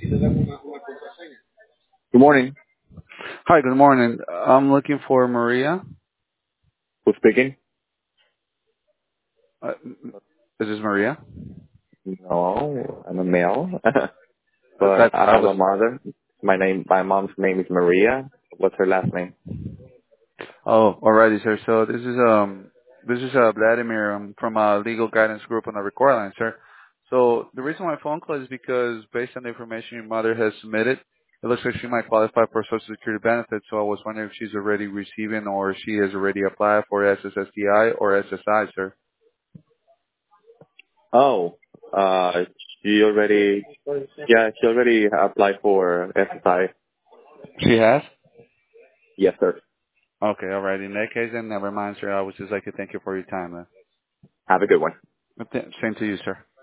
Good morning. Hi, good morning. I'm looking for Maria. Who's speaking? Uh, this is Maria. No, I'm a male, That's but I I have was. a mother. My mom's name is Maria. What's her last name? Oh, alrighty, sir. So this is Vladimir. from a legal guidance group on the record line, sir. So the reason why I phone call is because based on the information your mother has submitted, it looks like she might qualify for Social Security benefits. So I was wondering if she's already receiving or she has already applied for SSSDI or SSI, sir. Oh, uh, she already, yeah, she already applied for SSI. She has. Yes, sir. Okay, alright. In that case, then never mind, sir. I would just like to thank you for your time, man. Have a good one. Same to you, sir.